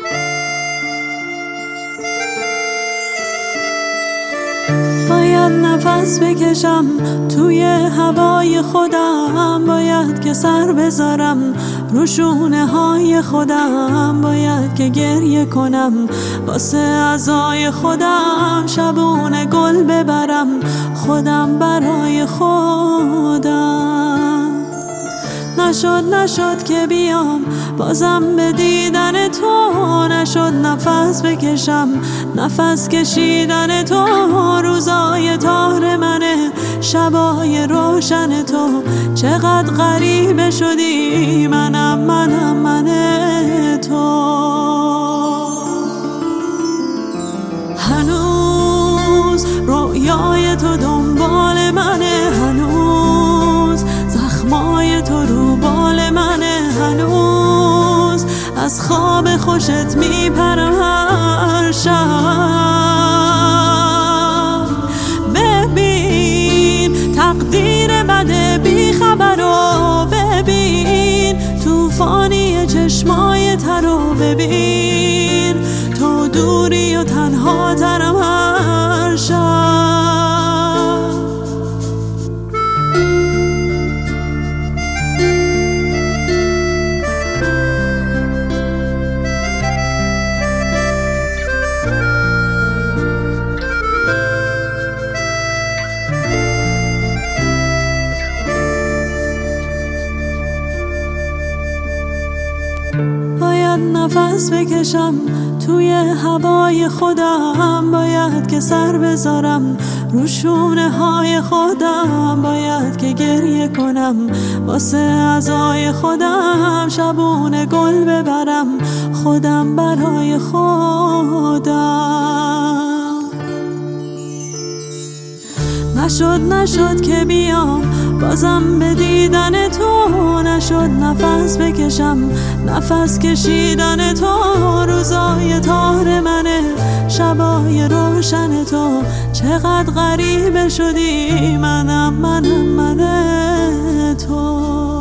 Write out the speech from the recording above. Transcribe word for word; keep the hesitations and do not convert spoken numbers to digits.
باید نفس بکشم توی هوای خودم، باید که سر بذارم رو شونه های خودم، باید که گریه کنم واسه اعضای خودم، شبونه گل ببرم خودم برای خودم. نشد نشد که بیام بازم به دیدن تو، نشد نفس بکشم نفس کشیدن تو، روزای تار منه شبای روشن تو، چقدر غریبه شدی منم منم من تو. هنوز رویای تو دنبال منه، هنوز زخمای تو رو بال منه، هنوز از خواب خوشت میپرم هر شب. ببین تقدیر بده بی خبرو، ببین توفانی چشمای ترو، ببین تو دوری و تنها ترم هر شب. باید نفس بکشم توی هوای خودم، باید که سر بذارم رو شونه های خودم، باید که گریه کنم واسه اعضای خودم، شبونه گل ببرم خودم برای خودم. نشد نشد که بیام بازم به دیدن تو، نشد نفس بکشم نفس کشیدن تو، روزای تار منه شبای روشن تو، چقدر غریبه شدی منم منم من تو.